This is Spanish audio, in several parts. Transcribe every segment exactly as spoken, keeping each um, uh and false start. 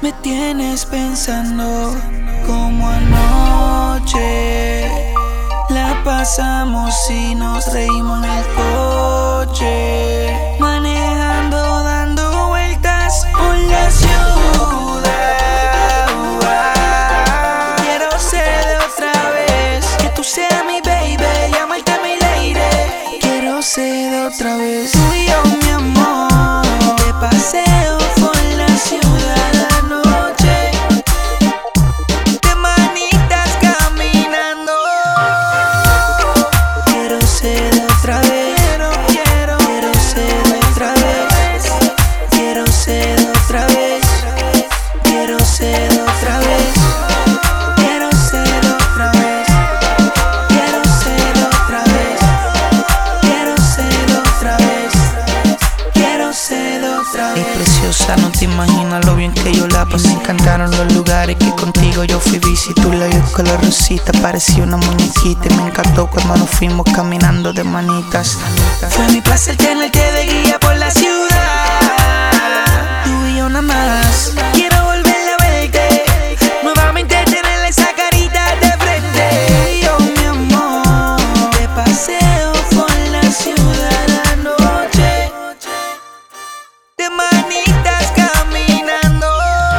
Me tienes pensando como anoche. La pasamos y nos reímos en el coche, manejando, dando vueltas por la ciudad. Quiero ser de otra vez, que tú seas mi baby, llamarte mi lady. Quiero ser de otra vez, tú y yo, mi amor, de paseo por la ciudad. Es preciosa, no te imaginas lo bien que yo la pasé. Me encantaron los lugares que contigo yo fui visita. Tu labios color rosita, parecía una muñequita. Y me encantó cuando nos fuimos caminando de manitas. Fue mi placer tenerte de guía por la ciudad. Tú y yo nada más. Quiero volver a verte, nuevamente tener esa carita de frente. Yo, mi amor, de paseo por la ciudad anoche, de manitas caminando.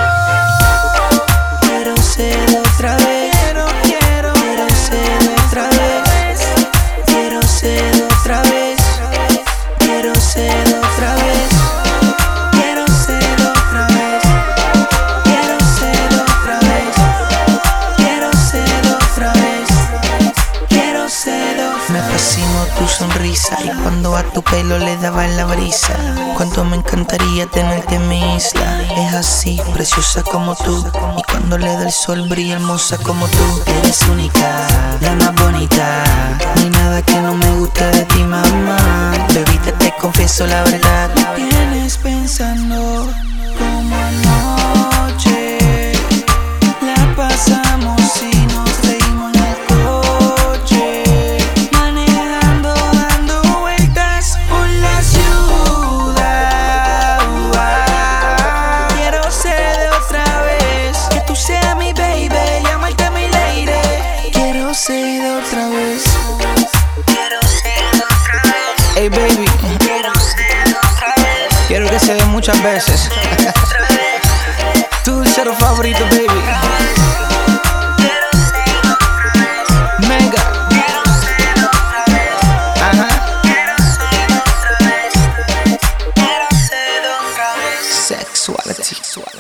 Quiero ser otra vez, quiero, quiero, quiero ser otra vez. Quiero ser otra vez, quiero ser otra vez. Quiero ser otra vez, quiero ser otra vez. Quiero ser otra vez, quiero ser otra vez. Me fascinó tu sonrisa y cuando a tu pelo le daba la brisa. Cuánto me encantaría tenerte en mi isla. Es así, preciosa como tú, y cuando le da el sol brilla hermosa como tú. Eres única, la más bonita, no hay nada que no me guste de ti, mamá. Bebita, te confieso la verdad. Me tienes pensando como anoche. La pasamos y nos reímos en el coche, manejando, dando vueltas por la ciudad. Quiero ser de otra vez, que tú seas mi baby, llamarte mi lady. Quiero ser de otra vez, quiero ser de otra vez. Hey baby, quiero ser de otra vez. Quiero que se dé muchas veces. Tu dulcero favorito, baby. Quiero ser de otra vez. Mega. Quiero ser de otra vez. Ajá. Quiero ser de otra vez. Quiero ser de otra vez. Sexuality.